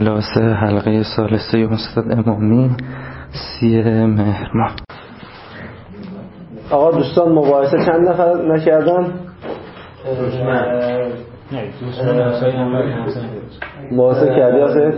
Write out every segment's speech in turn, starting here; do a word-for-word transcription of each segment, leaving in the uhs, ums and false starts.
کلاس حلقه ثالثه استاد امامی سی مهر ماه. آقا دوستان مباحثه چند نفر نکردن؟ نه دوستان مباحثه کردی آخه؟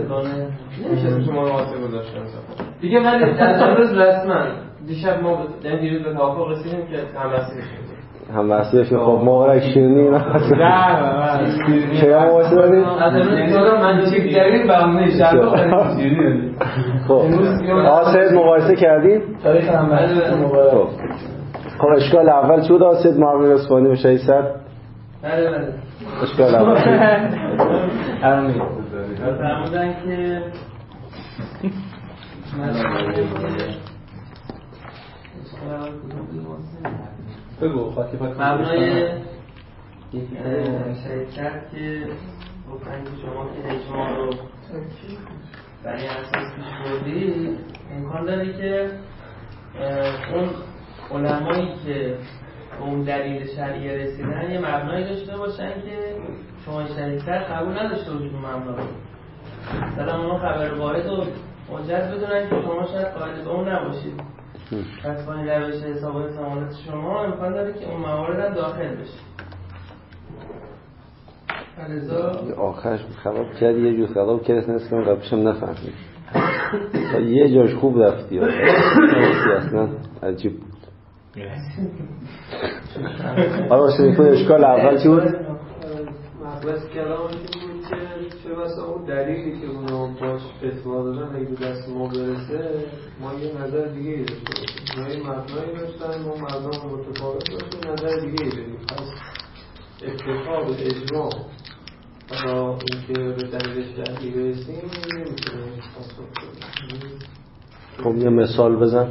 دیگه من در روز رسما دیشب ما در دیروز به توافق رسیدیم که همراسی بشیم. همراسی بشیم. خب مبارک شیرینی اینا نه نه چه مباحثه داریم؟ از امروز من چک کردیم برنامه شرط شیرینی. خب آسد مباحثه کردیم؟ تاریخ همراسی مبارک. خب اشکال اول چی بود آسد معامله اصفهانی و شیصد؟ بله بله اشکال اول الان میگم فرمودن که بگو خاطی پاک مبنای شرکت که گفتن که شما که اجماع رو برای اساس پیش بردی امکان داره که اون علمایی که به اون دلیل شرعی رسیدن یه مبنایی داشته باشن که شما شرکت قبول نداشته باشید اون مبنا رو. مثلا اونا خبر واحد و حجت بدونن که شما شاید قائل به اون نباشید. پس با این روش حساب احتمالات شما امکان داره که اون موارد هم داخل بشه. فلذا آخرش خراب کردی یه جور خراب کردی نست کنم قبلش هم نفهمید یه جاش خوب رفتی اصلا عجیب بود. آره شنید کنه اشکال اول چی بود؟ مبحث کلام این بود که چه بسا اون دلیلی که اونا باش فتوا دادن اگه به دست ما برسه ما یه نظر دیگه ای داشته باشیم. اونا یه مبنایی داشتن ما مبنا متفاوت داشتیم نظر دیگه ای بدیم. پس اتفاق اجماع حالا اینکه به دلیل شرعی برسیم نمیتونه پاسخ بدیم. خب یه مثال بزن.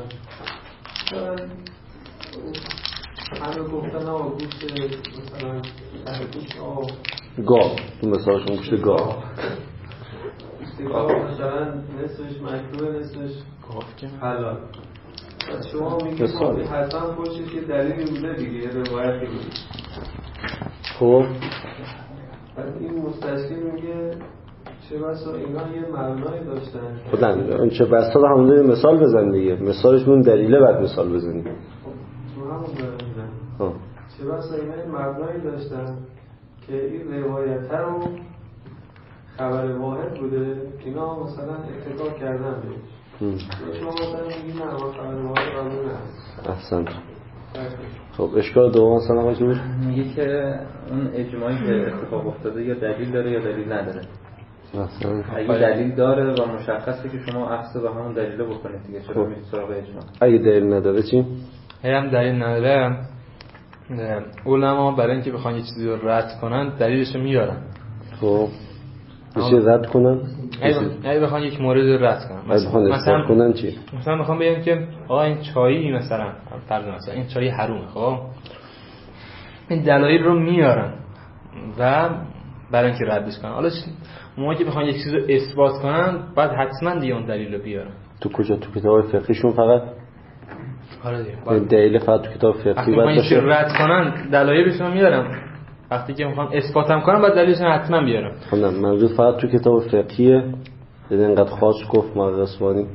همه گفتن آقا گوشت مثلا گوشت آقا گاو تو مثالشون گوشت گاو گوشت گاو مثلا نصفش مکروه نصفش حلال. شما میگید حتما پشتش یه دلیلی بوده دیگه یه روایتی بوده. خب بعد این مستشکل میگه چه بسا اینا یه مبنایی داشتن خودن اون چه بسا رو همونده مثال بزن دیگه مثالش اون دلیله بعد مثال بزنی. تو همون دارم میزن چه بسا اینا یه مبنایی داشتن که این روایت رو خبر واحد بوده اینا مثلا اتکا کردن بهش. شما مثلا میگی نه ما خبر واحد قبول نه. احسنت. خب اشکال دوم مثلا چی بود؟ میگه که اون اجماعی که اتفاق افتاده یا دلیل داره یا دلیل نداره. مثلا اگه دلیل داره و مشخصه که شما اخذ به همون دلیل بکنید دیگه چرا میرید سراغ اجماع؟ اگه دلیل نداره چی؟ هم دلیل نداره علما برای اینکه بخوان یه چیزی رو رد کنن دلیلش رو میارن. خب میشه رد کنن؟ اگه بخوان یک مورد رو رد کنن مثلا مثلا کنن چی؟ مثلا میخوام بگم که آقا این چایی مثلا فرض مثلا این چای حرومه. خب این دلایل رو میارن و برای اینکه ردش کنن. حالا موقعی که بخوان یک چیز رو اثبات کنن بعد حتما دیگه اون دلیل رو بیارن. تو کجا تو کتاب فقهیشون فقط؟ آره دیگه. دلیل فقط تو کتاب فقهی باید باشه. وقتی رد کنن دلایلشون رو میارن. وقتی که میخوان اثباتم کنن بعد دلیلشون حتما بیارن. خب نه موجود فقط تو کتاب فقهیه. دیدن اینقدر خاص گفت مغز اصفهانی.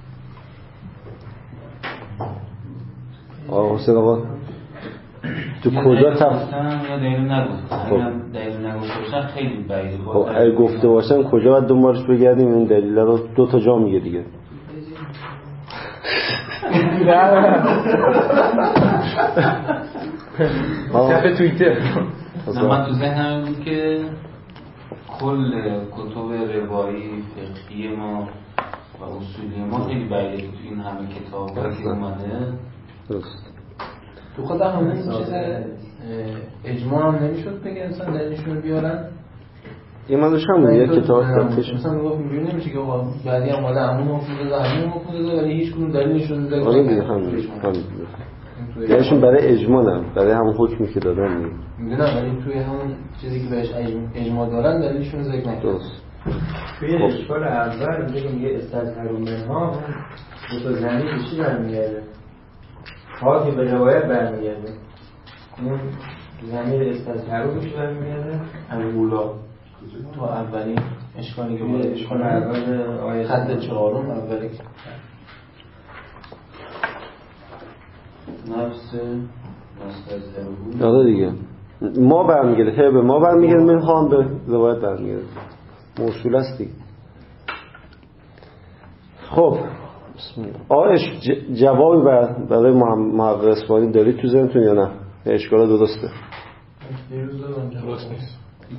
آقا حسین آقا تو کجا تف یا دلیل نگفتن اگر دلیل نگفته باشن خیلی بعیده. خب اگه گفته باشن کجا باید دنبالش بگردیم؟ این دلیل رو دو تا جا میگه دیگه. صفحه توییتر. نه من تو ذهنم بود که کل کتب روایی فقهی ما و اصولی ما خیلی بعیده که تو این همه کتاب که اومده درست. تو خود همون چیز اجماع هم نمیشد بگه مثلا دلیلشون رو بیارن. این منظورش هم بود یه کتاب فقهیش مثلا میگفت اینجوری نمیشه که آقا بعدی هم اومده همون حکم داده همون حکم داده ولی هیچ کدوم دلیلشون نمیده. آره دیگه همین همین یعنیشون برای اجماع نه برای همون حکمی که دادن دیگه. میدونم ولی توی همون چیزی که بهش اجماع دارن دلیلشون ذکر نکردن. توی اشکال اول میگم یه استظهار منها دو تا زمین به چی برمیگرده؟ ها که به روایت برمیگرده. اون زمین استظهار رو میشه برمیگرده؟ اولا تو اولین اشکالی که بود اشکال اول آیه خط چهارم اولی نفس مستظهر آره دیگه ما برمیگرده هی به ما برمیگرده من خواهم به روایت برمیگرده موصول است دیگه. خب آیش جوابی برای محقق اصفهانی دارید تو ذهنتون یا نه؟ اشکالا درسته؟ درست نیست.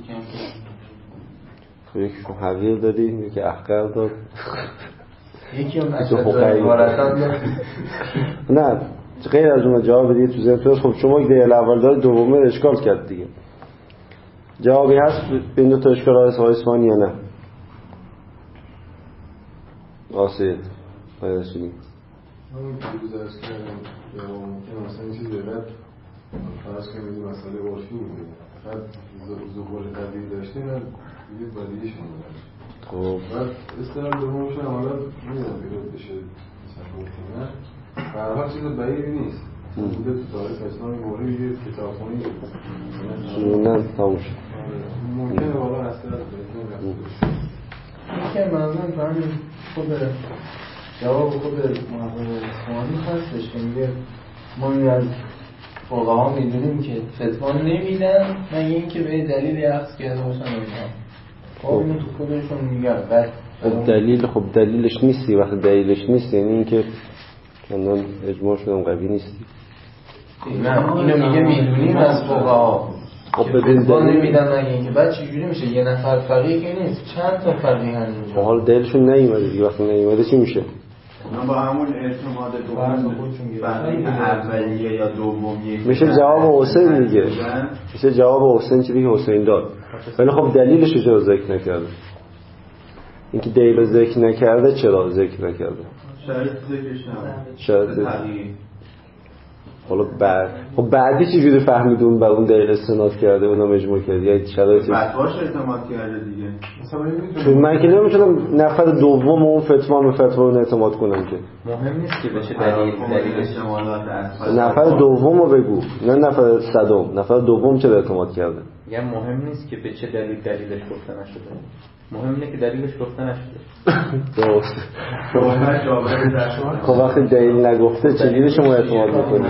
یکی که حقیر دادی یکی احقر داد یکی هم اشد وارثان داد نه غیر از اون جواب دیگه تو ذهنتون. خب شما که دیگه اول داره دومه اشکال کرد دیگه. جوابی هست به این دو تا اشکال های اصفهانی یا نه؟ آسید باید شدیم همون که روز ارز کردم یا ممکن مثلا این چیز دارد فرض کنیم این مسئله عرفی میده فقط ظهور تبدیل داشته من دیگه بدیهش میدونم. خب بعد استرال دومش هم حالا میدونم بیرون بشه مثلا ممکنه برحال چیز بعیدی نیست بوده تو تاریخ اسلامی موری یه کتابخونی نه تموم شد ممکنه واقعا استرال بهتون یکی هم منظورم تو همین خود جواب خود محقق اصفهانی هستش که میگه ما این از فقها میدونیم که فتوا نمیدن مگه اینکه به دلیل عکس کرده باشن اینها. خب اینو تو خودشون میگن. بعد خب دلیل خب دلیلش نیستی وقتی دلیلش نیست یعنی اینکه چندان اجماع شدم قوی نیستی. نه اینو میگه میدونیم از فقها خب بدون دلیل نمیدن مگه اینکه بعد چجوری میشه یه نفر فقیه که نیست چند تا فقیه هن اینجا. حالا دلیلشون نیومده دیگه وقتی نیومده چی میشه؟ اونا با همون اعتماد دوم فقیه اولیه یا دومیه میشه جواب حسین دیگه میشه جواب حسین چیزی که حسین داد ولی خب دلیلش رو چرا ذکر نکرده؟ اینکه دلیل رو ذکر نکرده چرا ذکر نکرده؟ شرط ذکرش نبود شرط حالا بعد خب بعدی چه جوری فهمیدون بر اون دلیل استناد کرده اونم اجماع کرد یا شرایطی فتواش اعتماد کرده دیگه چون من که نمیتونم نفر دوم اون فتوا به فتوا اون اعتماد کنم که مهم نیست که بشه دلیل دلیلش نفر دوم رو بگو نه نفر صدم نفر دوم چرا اعتماد کرده میگم مهم نیست که به چه دلیل دلیلش گفته نشده مهم اینه که دلیلش گفته نشده درست خب وقتی دلیل نگفته چجوری شما اعتماد میکنید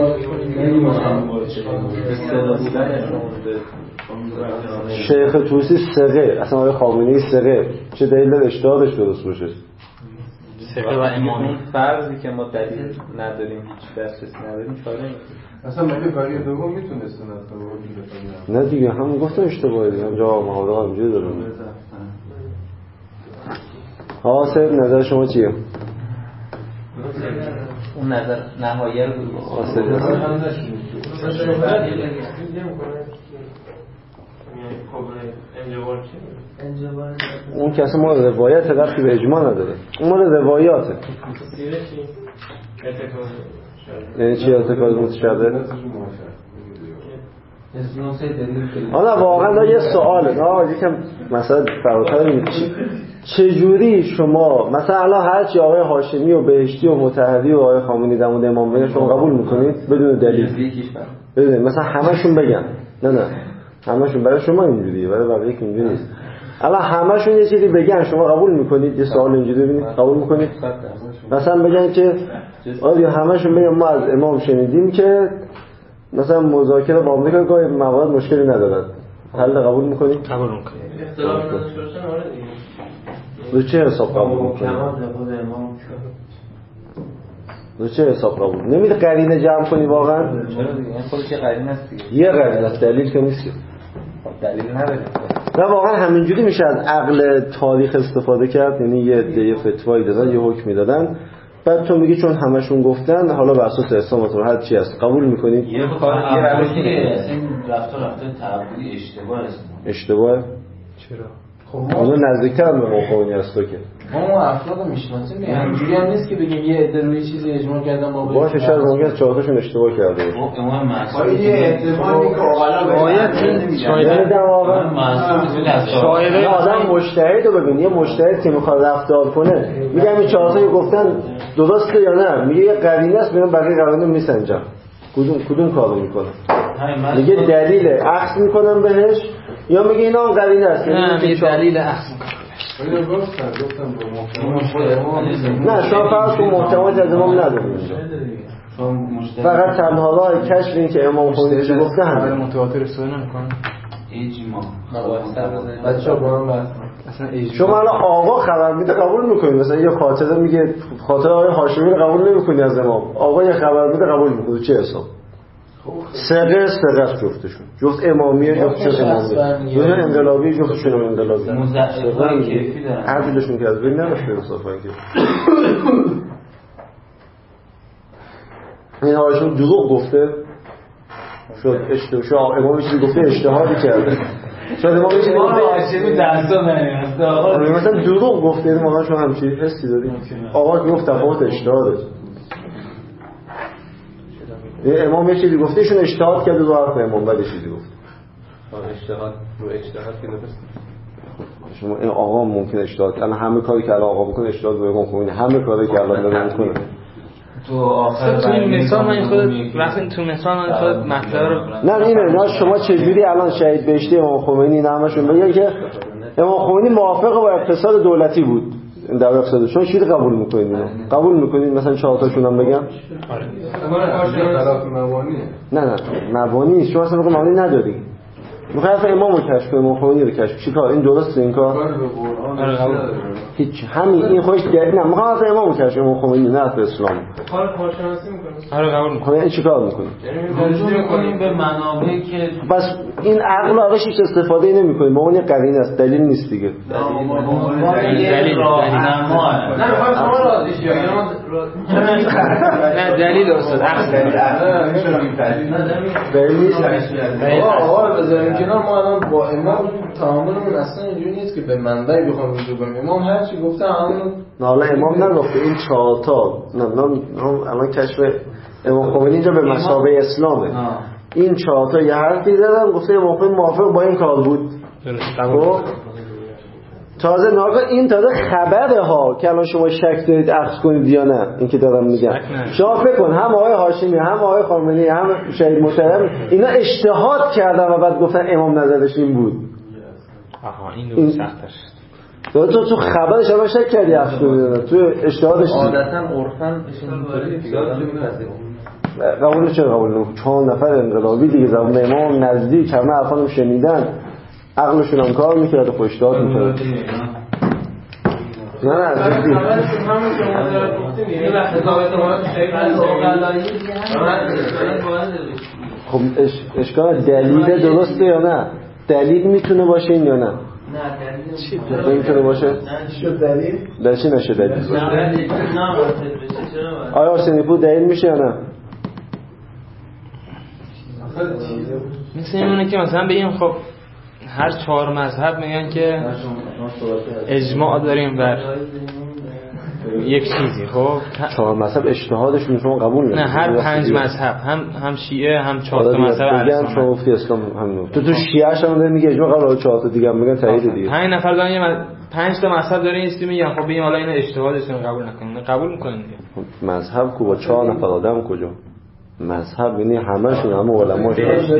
شیخ توسی ثقه اصلا آقای خامنه‌ای ثقه چه دلیل داره اجتهادش درست باشه ثقه و امامی فرضی که ما دلیل نداریم هیچ دسترسی نداریم چاره نمی‌کنیم اصلا مگه فقیه دوم میتونه استناد کنه نه دیگه همون گفتم اشتباهه دیگه هم جواب محاضره همینجوری دارم حاصل نظر شما چیه؟ اون نظر نهاییه رو بگو حاصل اون که اصلا ما روایت رفتی به اجماع نداره اون مال روایاته یعنی چی ارتکاز متشابه؟ حالا واقعا یه سواله نه یکم مثلا فراتر میگه چجوری شما مثلا الان هر چی آقای هاشمی و بهشتی و مطهری و آقای خامنه‌ای در مورد امام بگن شما قبول میکنید بدون دلیل بدون مثلا همشون بگن نه نه همشون برای شما اینجوریه برای بقیه که اینجوری نیست الان همشون یه چیزی بگن شما قبول میکنید یه سوال اینجوری ببینید قبول میکنید مثلا بگن که آره همشون بگن ما از امام شنیدیم که مثلا مذاکره با آمریکا گاهی موارد مشکلی ندارد حل قبول میکنید قبول میکنید اختلاف نداشته باشن آره دیگه رو چه حساب قبول میکنید رو چه حساب قبول نمیده قرینه جمع کنی واقعا چرا دیگه این خودش یه قرینه است دیگه یه قرینه است دلیل که نیست دلیل نداره نه واقعا همینجوری میشه از عقل تاریخ استفاده کرد یعنی یه دیگه فتوایی دادن یه حکمی دادن بعد تو میگی چون همشون گفتن حالا بر اساس اسلام هر چی هست قبول میکنید یه کار یه روشی این رفتار رفتار تعبدی اشتباه است اشتباه چرا خب اونا نزدیکتر هم به مقاونی هست که ما اون افراد میشناسیم اینجوری هم نیست که بگیم یه عده روی چیزی اجماع کردن ما باشه شاید ممکنه چهار تاشون اشتباه کرده باشه امام معصوم یه احتمالی که اوغلا شاید شاید در واقع شاید آدم مجتهد رو ببین یه مجتهد که میخواد رفتار کنه میگم این چهار تا گفتن درسته یا نه میگه یه قرینه است میگم بقیه قرینه میسنجم کدوم کدوم کارو میکنه میگه دلیل عکس میکنم بهش یا میگه اینا هم قرینه است نه یه دلیل اخذ اینو گفتم گفتم با محتوا نه شما فرض کن محتوا از امام نداریم فقط تنها راه کشف این که امام خمینی چی گفته همین متواتر استفاده نمی‌کنه اجماع بچه‌ها با هم بحث اصلا اجماع شما الان آقا خبر میده قبول میکنید مثلا یه خاطره میگه خاطره آقای هاشمی رو قبول نمیکنی از امام آقا یه خبر میده قبول میکنی چه حساب سقه سقه جفتشون جفت امامیه جفتشون امامیه جفت انقلابی جفتشون انقلابی مضاعفای کیفی دارن عدلشون که از بین نداشته انصافا که این هاشمی دروغ گفته شد اشتباه شد امام چیزی گفته اجتهادی کرده شاید امام چیزی هاشمی دستا نمیاد آقا مثلا دروغ گفته این واقعا شما همچین حسی دارید آقا گفت تفاوت اجتهاده امام یه چیزی گفته ایشون اجتهاد کرده رو حرف امام بعد چیزی گفت اجتهاد رو اجتهاد که درست شما این آقا ممکن اجتهاد الان همه کاری که الان آقا میکنه اجتهاد رو امام خمینی همه کاری که الان داره میکنه تو آخر تو این مثال من خود وقتی تو مثال من خود مطلب رو نه اینه نه شما چجوری الان شهید بهشتی امام خمینی نامشون بگن که امام خمینی موافق با اقتصاد دولتی بود این در اقتصاد شما چی قبول میکنید اینو قبول میکنید مثلا چهار تاشون هم بگم طرف مبانی نه نه مبانی شما اصلا مبانی نداری میخوای حرف امامو کشف کنی امام خمینی رو کشف چیکار این درسته این کار هیچ همین این خودش دلیل نه میخوام حرف امامو کشف کنم امام خمینی نه حرف اسلام کار کارشناسی میکنه آره قبول میکنم این چیکار میکنی رجوع میکنیم به منابعی که بس این عقل رو ازش استفاده ای نمی‌کنیم با اون یه قرینه است دلیل نیست دیگه دلیل راهنما نه میخوام شما راضی شید نه دلیل استاد اصل دلیل نیست آقا بذاریم کنار ما الان با امام تعاملمون اصلا اینجوری نیست که به منبعی بخوام رجوع کنیم امام هر چی گفته همون نه حالا امام نگفته این چهار تا نه نه الان کشف امام خمینی اینجا به مثابه اسلامه این چهار تا یه حرفی زدن گفته امام خمینی موافق با این کار بود خب تازه ناگه این تازه خبره ها که الان شما شک دارید اخذ کنید یا نه این که دارم میگم شما فکر کن هم آقای هاشمی هم آقای خامنه‌ای هم شهید محترم اینا اجتهاد کردن و بعد گفتن امام نظرش این بود آها این رو سختش تو تو تو خبرش هم شک کردی اخذ کنید تو اجتهادش عادتا عرفاً قبول چه قبول نمی‌کنه چهار نفر انقلابی دیگه زمان امام نزدیک همه حرفانو شنیدن عقلشون هم کار میکرد و اجتهاد میکرد نه نه جدی خب اشکال دلیل درسته یا نه دلیل میتونه باشه این یا نه نه دلیل نمیتونه باشه شد دلیل در چی نشه دلیل نه آیا حسینی پور دلیل میشه یا نه مثل اینونه که مثلا بگیم خب هر چهار مذهب میگن که اجماع داریم بر یک چیزی خب چهار مذهب اجتهادشون شما قبول نه هر پنج مذهب هم هم شیعه هم چهار تا مذهب میگن شما گفتی اسلام همین تو تو شیعه هم میگه اجماع قبول چهار تا دیگه میگن تایید دیگه پنج نفر دارن یه پنج تا مذهب دارن این میگن خب ببین حالا اینا اجتهادشون قبول نکنن قبول میکنن دیگه مذهب کو با چهار نفر آدم کجا مذهب یعنی همشون همه علما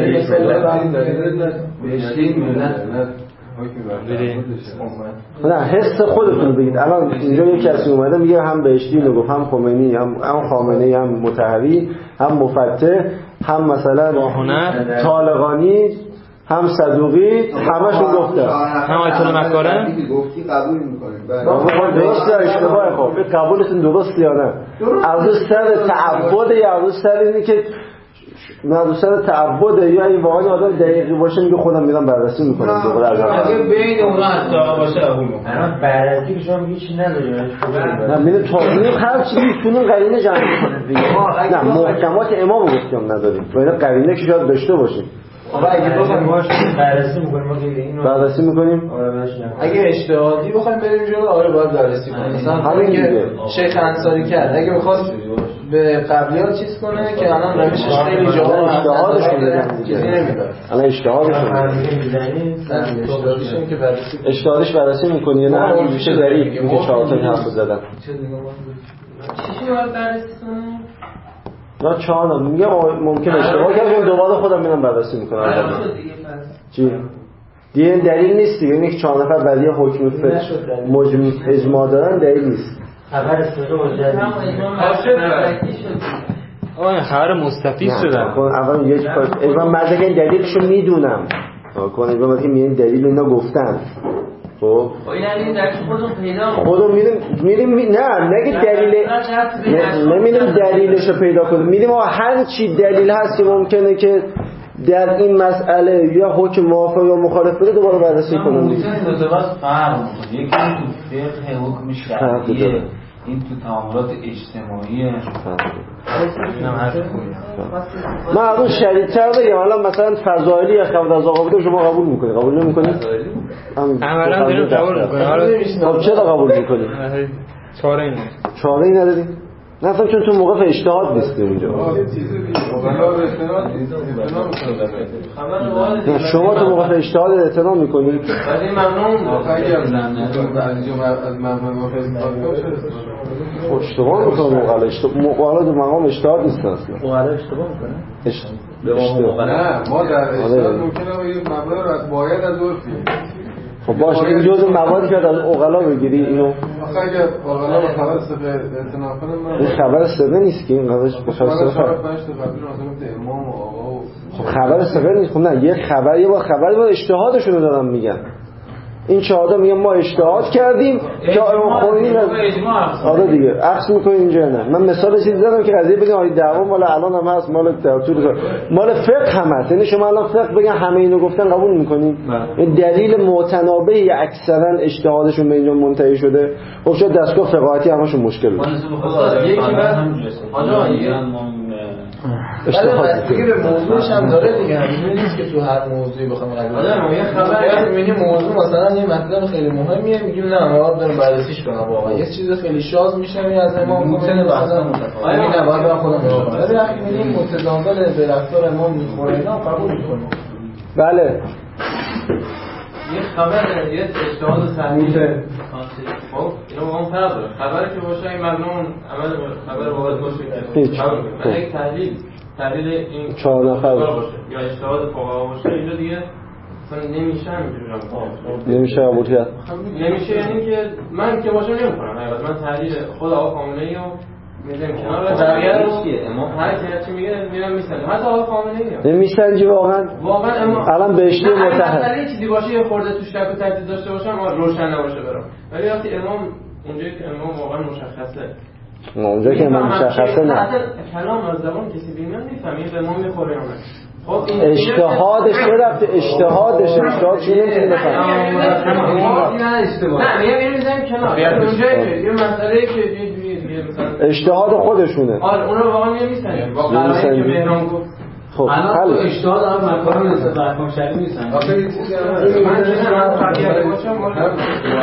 نه حس خودتون بگید الان اینجا یک کسی اومده میگه هم بهشتی اینو گفت هم خمینی هم هم خامنه‌ای هم مطهری هم مفتح هم مثلا طالقانی هم صدوقی همشون گفتن هم آیت الله مکارم گفتی قبول می‌کنیم بله درست یا اشتباه خب قبولتون درست یا نه از سر تعبد یا از سر اینی که نه سر تعبد یا این واقعا آدم دقیقی باشه میگه خودم میرم بررسی میکنم دوباره از اگه بین اونها ادعا باشه قبول می‌کنم الان بررسی که شما هیچ ندارید نه میره تاریخ هر چیزی میتونن قرینه جمع کنه دیگه نه محکمات امام گفتم نداریم و اینا قرینه که شاید داشته باشیم آقا اگه بخوایم باش بررسی می‌کنیم ما که اینو بررسی می‌کنیم اگه اجتهادی بخوایم بریم جلو آره باید بررسی کنیم مثلا همین دیگه شیخ انصاری کرد اگه می‌خواست به قبلیات چیز کنه که الان روشش خیلی جاها اجتهادشون میگن دیگه الان اجتهادشون اجتهادشون که بررسی اجتهادش بررسی می‌کنی نه همین میشه ضعیف میگه چهار تا حرف زدن چی باید بررسی کنیم نه چهار میگم ممکن اشتباه کنم دوباره خودم میرم بررسی میکنم چی دیگه دلیل نیست دیگه. اینکه چهار نفر بعدی حکم فتوا مجمع اجماع دارن دلیل نیست. خبر صدق و جدید آه خبر مستفید شدن. اول یک کار اینا مدرک دلیلشو میدونم. کن اینا وقتی میگن دلیل اینا گفتن. خب اینا این درک خودمون پیدا خودمون میریم میریم نه نگه دلیل نمیریم دلیلشو پیدا کنیم. میریم هر چی دلیل هست که ممکنه که در این مسئله یا حکم موافق یا مخالف بده دوباره بررسی کنیم. ممکنه دو تا فرق می‌کنه. یکی تو فقه حکم شرعیه، این تو تعاملات اجتماعی اینم هر خوبه. من اون شدیدتر بگم الان مثلا فضائلی یا قبل از آقا بوده شما قبول میکنید قبول نمیکنید؟ عملاً داریم قبول میکنیم. خب چرا قبول میکنید؟ چاره ای نداریم. چاره ای نداریم؟ نه اصلا چون تو موقع اجتهاد نیستیم اینجا. شما تو موقع اجتهاد اعتنا میکنید؟ ولی ممنون خب اشتباه میکنه مقاله مقاله تو مقام اجتهاد نیست اصلا. مقاله اشتباه میکنه؟ اشتباه. نه ما در اجتهاد ممکنه یه مبلغ رو باید از عرفی. خب باشه این جزء موادی که از عقلا بگیری اینو آخه اگه عقلا با خبر سقه اعتنا کنه من این خبر سقه نیست که این قضاش بخواد سقه پنج تا قبلی مثلا امام و آقا و خب خبر سقه نیست. خب نه یه خبر یه با خبر با اجتهادشون رو دارم میگن. این چهارتا میگن ما اجتهاد کردیم که خونین آره دیگه عکس میکنین اینجا. نه من مثال چیزی زدم که قضیه بگم آید دعوا مال الان هم هست مال در طول مال فقه هم هست. یعنی شما الان فقه بگن همه اینو گفتن قبول میکنین؟ این دلیل متنابهی اکثرا اجتهادشون به اینجا منتهی شده. خب شاید دستگاه فقاهتی همشون مشکل داره. یکی بعد آجا اشتباه بستگی به موضوعش هم داره دیگه. همین نیست که تو هر موضوعی بخوام قبول کنم. آره یه خبر میبینی موضوع مثلا یه مطلب خیلی مهمیه میگیم نه ما باید بریم بررسیش کنم. واقعا یه چیز خیلی شاذ میشه از امام میتونه مثلا آره نه باید برم خودم نگاه کنم. ولی وقتی میبینیم متضاد به رفتار امام میخوره اینا قبول میکنیم. بله یه خبر یه اجتهاد صحیح خب اینو با اون فرق داره. خبری که باشه این ممنون عمل خبر واحد باشه که یک تحلیل تحلیل این چهار نفر باشه یا اجتهاد فقها باشه اینجا دیگه اصلا نمیشه اینجوری نمیشه قبول کرد. نمیشه یعنی که من که باشه نمیکنم. حقیقتا من تحلیل خود آقا خامنه‌ای رو میذارم کنار بقیه رو امام هر کی هرچی میگه میرم میسنجم. حتی آقا خامنه‌ای نمیسنجی واقعا واقعا اما الان بهشتی متحد اگه چیزی باشه یه خورده توش شک و تردید داشته باشم روشن نباشه برام. ولی وقتی امام اونجایی که امام واقعا مشخصه اونجا که امام مشخصه نه کلام از زبان کسی بیرون میفهمه به امام میخوره یا نه. خب اجتهادش رفته اجتهادش اجتهاد چی نمیتونه بفهمه. نه میگم اینو میذاریم کنار. اونجایی که یه مسئله که یه جوری دیگه مثلا اجتهاد خودشونه. آره اون رو واقعا نمی‌سنجیم. با قراری که مهران گفت خب الان تو اجتهاد هم مکان نسبت به احکام شرعی نیستن. آخه این چیزی هم من چه من فقیه باشم معید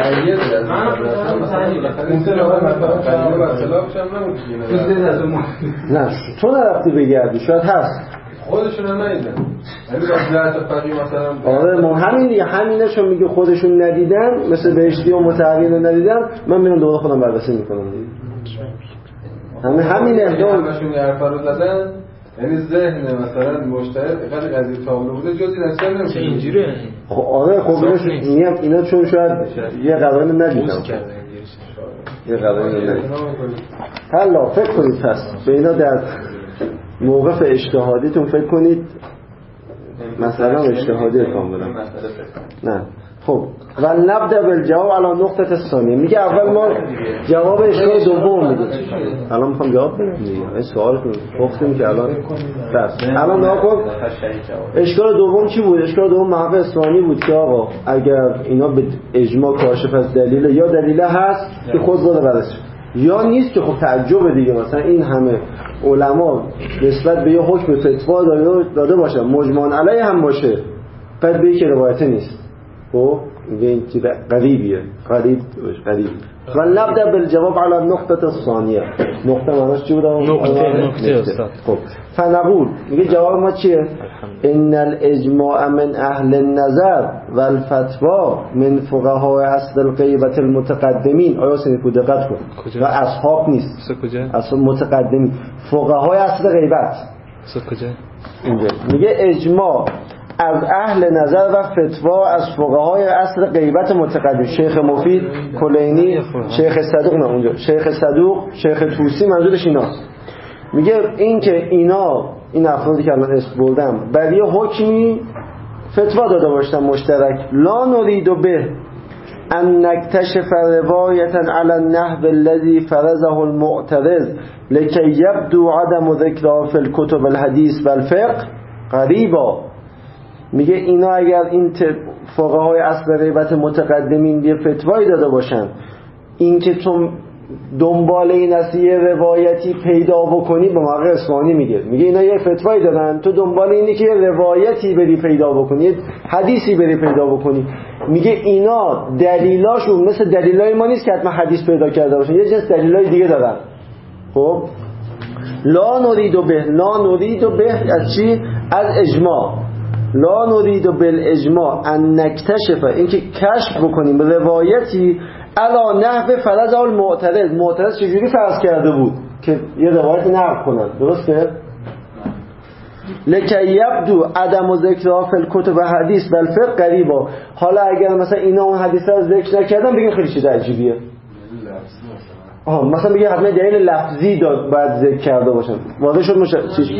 من مثلا آقا مثلا قضیه و خلافش هم نمونه. نه تو نرفتی بگردی شاید هست خودشون هم ندیدن. یعنی در تا فقیه مثلا آره ما همین دیگه همینه چون میگه خودشون ندیدن مثل بهشتی و متعقین رو ندیدن من میرم دوباره خودم بررسی میکنم دیگه. همین همین اقدام همشون حرفا رو زدن. یعنی ذهن مثلا مشترک قضیه قضیه تابلو بوده جزئی دستگیر نمیشه اینجوریه. خب آره خب میگم اینا چون شاید یه قوانین ندیدن یه قوانین ندیدن. حالا فکر کنید پس به اینا در موقف اجتهادیتون فکر کنید مثلا اجتهادی کاملا نه. خب و نبدا بالجواب علی نقطه ثانیه. میگه اول ما جواب اشکال دوم میدیم. الان میخوام جواب بدم دیگه. این سوالتون گفتیم که الان بس الان ناکن اشکال دوم چی بود؟ اشکال دوم محو اصفهانی بود که آقا اگر اینا به اجماع کاشف از دلیل یا دلیل هست که خود بوده بررسی یا نیست که خب تعجب دیگه مثلا این همه علما نسبت به یه حکم فتوا داده باشه مجمع علیه هم باشه بعد به یک روایت نیست. خب این چیز غریبیه غریب غریب. و نبدا بالجواب على النقطه الثانيه. نقطه معناش چی بود؟ نقطه نقطه استاد. خب فنقول میگه جواب ما چیه؟ ان الاجماع من اهل النظر والفتوا من فقهاء اصل الغیبه المتقدمین. آیا سنی دقت کن و اصحاب نیست کجا؟ اصل متقدمین فقهای اصل غیبت کجا؟ اینجا میگه اجماع از اهل نظر و فتوا از فقهای عصر غیبت متقدم، شیخ مفید، کلینی، شیخ صدوق، نه اونجا شیخ صدوق، شیخ طوسی، منظورش ایناست. میگه این که اینا این افرادی که الان اسم بردم بر یه حکمی فتوا داده باشن مشترک، لا نرید به ان نکتشف روایتا علی النحو الذی فرضه المعترض لکی یبدو عدم ذکرها فی الکتب الحدیث و الفقه قریبا. میگه اینا اگر این فقهای اصل غیبت متقدمین یه فتوایی داده باشن، این که تو دنبال این هستی یه روایتی پیدا بکنی، به موقع اصفهانی میگه میگه اینا یه فتوایی دادن، تو دنبال اینی که یه روایتی بری پیدا بکنی، یه حدیثی بری پیدا بکنی. میگه اینا دلیلاشون مثل دلیلای ما نیست که حتما حدیث پیدا کرده باشن، یه جنس دلیلای دیگه دارن. خب لا نرید به، لا نرید به از چی؟ از اجماع. لا نرید بالاجماع ان نکتشف، اینکه کشف بکنیم روایتی علا نحو فرض المعترض. معترض چجوری فرض کرده بود که یه روایت نقل کنن، درسته؟ لکی یبدو عدم ذکرها فی الکتب حدیث بل فقه قریبا. حالا اگر مثلا اینا اون حدیث رو ذکر نکردن بگیم خیلی چیز عجیبیه. آها مثلا بگه حتما دلیل لفظی داد باید ذکر کرده باشن. واضح شد مش چی؟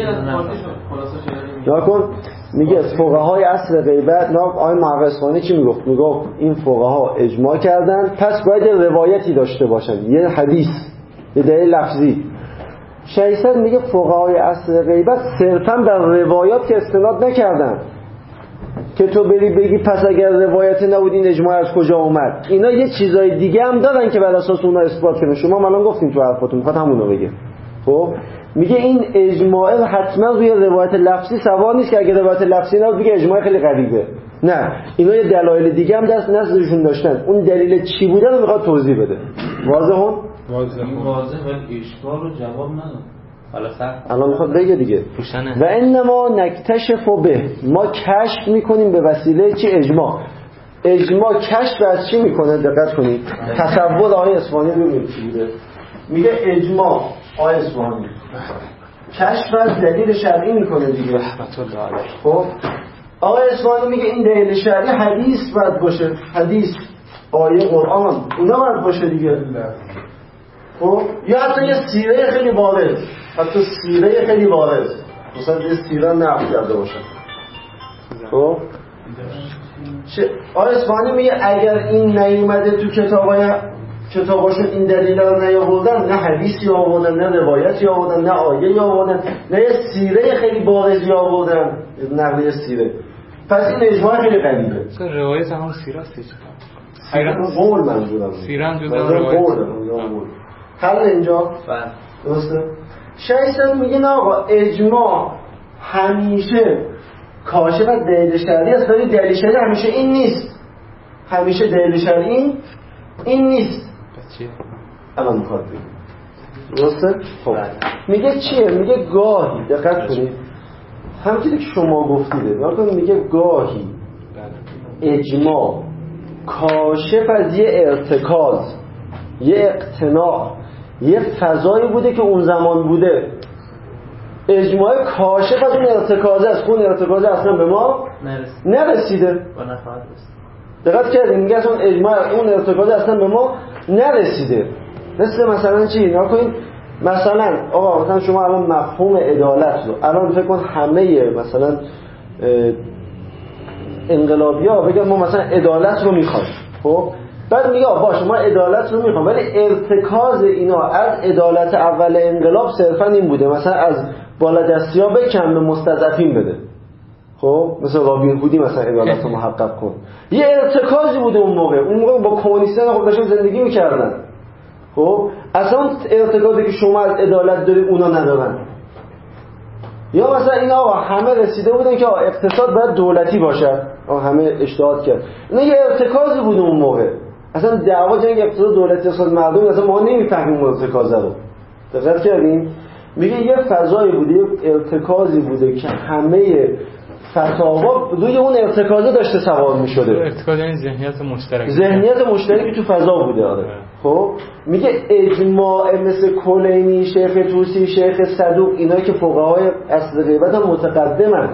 یا کن میگه فقهای اصل غیبت، نه آقای معرضخانی چی میگفت؟ میگفت این فقها اجماع کردن پس باید روایتی داشته باشن، یه حدیث، یه دلیل لفظی. شیصد میگه فقهای اصل غیبت صرفا بر روایات که استناد نکردن که تو بری بگی پس اگر روایت نبود این اجماع از کجا اومد. اینا یه چیزای دیگه هم دارن که بر اساس اونها اثبات کنن. شما الان گفتین تو حرفاتون، میخواد همونو بگه. خب میگه این اجماع حتما روی روایت لفظی سوار نیست که اگر روایت لفظی نبود بگه اجماع خیلی غریبه. نه، اینا یه دلایل دیگه هم دست نزدشون داشتن. اون دلیل چی بوده رو میخواد توضیح بده. واضحه؟ واضح واضح ولی اشکال رو جواب نداد. حالا سر الان میخواد بگه دیگه. و انما نکتشف به، ما کشف میکنیم به وسیله چی؟ اجماع. اجماع کشف از چی میکنه؟ دقت کنید. تصور آقای اصفهانی ببینید چی بوده. میگه اجماع آقای اصفهانی کشف از دلیل شرعی میکنه دیگه. رحمت الله علیه. خب آقای اصفهانی میگه این دلیل شرعی حدیث باید باشه، حدیث، آیه قرآن، اونا باید باشه دیگه. خب یا حتی یه سیره خیلی بارز، حتی سیره خیلی بارز، مثلا یه سیره نقل کرده باشه. خب آقای اصفهانی میگه اگر این نیومده تو کتابای کتاباشون این دلیلا رو نیاوردن، نه حدیثی آوردن، نه روایتی آوردن، نه آیه‌ای آوردن، نه یه سیره خیلی بارزی آوردن، نقل یه سیره، پس این اجماع خیلی غریبه. مثلا روایت هم سیره است. سیره قول منظورم، سیره هم جزء روایت. حل اینجا درسته؟ شایستان میگه نه آقا اجماع همیشه کاشف از دلیل شرعی است، ولی دلیل شرعی همیشه این نیست. همیشه دلیل شرعی این نیست. چیه؟ الان میخواد بگیم درسته؟ خب میگه چیه؟ میگه گاهی، دقت کنید همونطوری که شما گفتیده، میگه گاهی اجماع کاشف از یه ارتکاز، یه اقتناع، یه فضایی بوده که اون زمان بوده. اجماع کاشف از اون ارتکازه است، اون ارتکازه اصلا به ما نرسیده. دقت کردیم میگه اصلا اجماع اون ارتکازه اصلا به ما نرسیده. مثل مثلا چی؟ نکنید مثلا آقا مثلا شما الان مفهوم عدالت رو الان فکر کن همه مثلا انقلابی‌ها بگن ما مثلا عدالت رو میخوایم. خب بعد میگه باشه ما عدالت رو میخوام، ولی ارتکاز اینا از عدالت اول انقلاب صرفا این بوده مثلا از بالادستی‌ها بکن به مستضعفین بده. خب مثلا رابین هودی مثلا عدالت رو محقق کن، یه ارتکازی بوده اون موقع. اون موقع با کمونیست‌ها خب داشتن زندگی میکردن. خب اصلا ارتکازی که شما از عدالت دارید اونا ندارن. یا مثلا این آقا همه رسیده بودن که اقتصاد باید دولتی باشه، همه اجتهاد کرد، اینا یه ارتکازی بود اون موقع. اصلا دعوا جنگ اقتصاد دولتی اقتصاد مردم اصلا ما نمیفهمیم ارتکازه رو. دقت کردین؟ میگه یه فضایی بوده، یه ارتکازی بوده که همه فتاوا روی اون ارتکازه داشته سوار می‌شده. ارتکاز یعنی ذهنیت مشترک. ذهنیت مشترکی تو فضا بوده. آره. خب میگه اجماع مثل کلینی، شیخ طوسی، شیخ صدوق، اینا که فقهای اصل غیبت هم متقدمن،